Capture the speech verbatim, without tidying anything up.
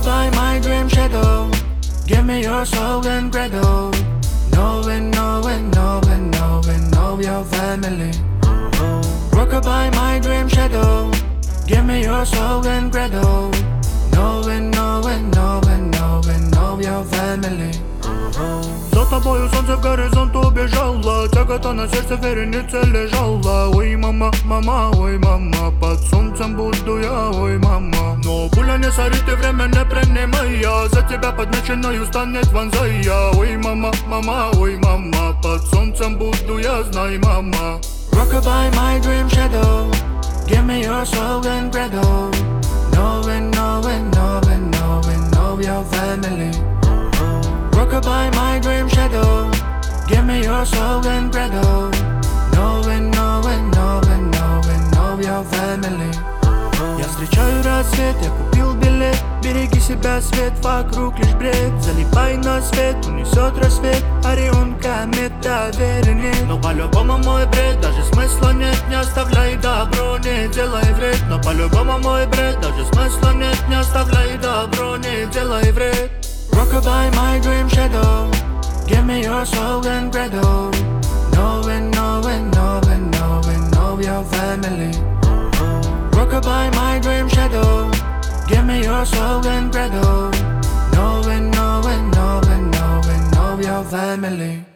Rockabye my dream shadow, give me your soul and credo. Knowing, knowing, knowing, knowing, know your family. Rockabye my dream shadow, give me your soul and credo. Knowing, knowing, knowing, knowing, know your family. За тобою солнце в горизонт убежало, тягота на сердце вереница лежала. Ой, мама, мама, ой, мама, под солнцем буду я, ой, мама. Но пуля не сорит и время не принимая, за тебя подмеченную станет вонзая. Ой, мама, мама, ой, мама, под солнцем буду я, знай, мама. Rockabye my dream shadow, give me your soul and credo. Knowing, knowing, knowing, knowing, know your family. Rockabye my dream shadow, give me your soul and credo. Knowing, knowing, knowing, knowing, know your family. Я встречаю рассвет, я купил билет. Береги себя, свет, вокруг лишь бред. Залипай на свет, унесет рассвет. Орион, комета, верен. Но по-любому мой бред, даже смысла нет. Не оставляй добро, не делай вред. Но по-любому мой бред, даже смысла нет. Не оставляй добро, не делай вред. Rockabye my dream shadow, give me your soul and credo. Knowing, knowing, knowing, knowing, know your family. Rockabye my dream shadow, give me your soul and credo. Knowing, knowing, knowing, knowing, know your family.